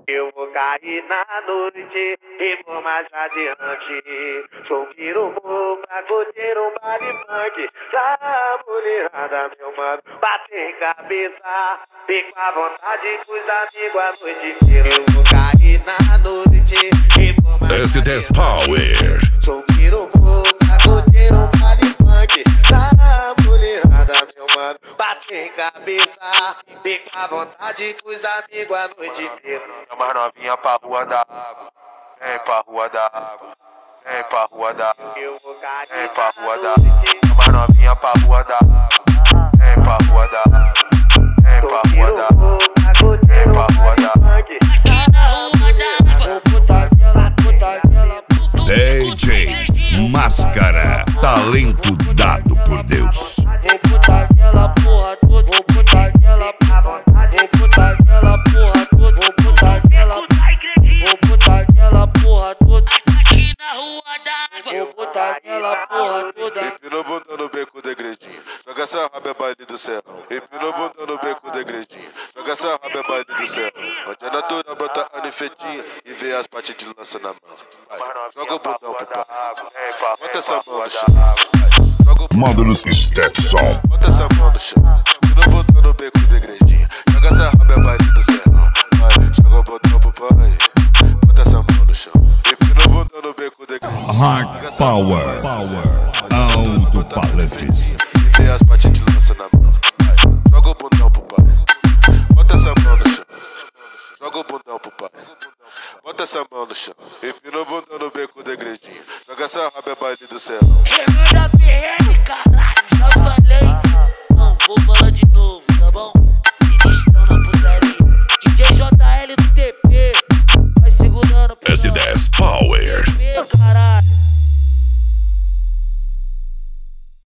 Eu vou cair na noite e vou mais adiante. Subir o morro pra curtir um baile funk. Pra mulherada, meu mano, bater cabeça. Fico à vontade com os amigos a noite inteira. Eu vou cair na noite e vou mais S10 Power. Subir o morro pra curtir um baile funk. Pra mulherada, meu mano, bater cabeça. Fico à vontade com os amigos a noite inteira. Mais novinha pra rua da água. Vem pra rua da água. Vem pra rua da água. Vem pra rua da água. Mais novinha pra rua da água. Vem pra rua da água. Vem pra rua da água. Vem pra rua da água. DJ Máscara, talento dado por Deus. Vou botar nela porra toda, vou botar nela, vou botar nela porra toda, vou botar nela, vou botar nela porra toda. Aqui na rua da água, vou botar nela porra toda. Empina o bundão no beco degredinho. Joga essa raba é baile do céu. Empina o bundão no beco degredinho. Joga essa raba é baile do céu. Onde a natura bota a nefetinha e vê as partes de lança na mão. Vai, joga o bundão pro pai. Bota essa mão no chão. Módulos Stetson. Bota essa mão no chão. Empina o bundão no beco degredinho. Joga essa raba é baile do céu. Vai, joga o bundão pro pai. Bota essa mão no chão. Empina o bundão no beco degredinho. Hard Power. Alto-falantes. E vê as partes de lança na mão. Vai, joga o bundão pro pai. Bota essa mão no chão. Joga o bundão pro pai. Bota essa mão no chão. Empina o bundão no beco degredinho. Joga essa raba é baile do céu. Remanda BR, caralho, já falei. Não, vou falar de novo, tá bom? Ministrando a putaria. DJ JL do TP, vai segurando. S10 Power. Caralho.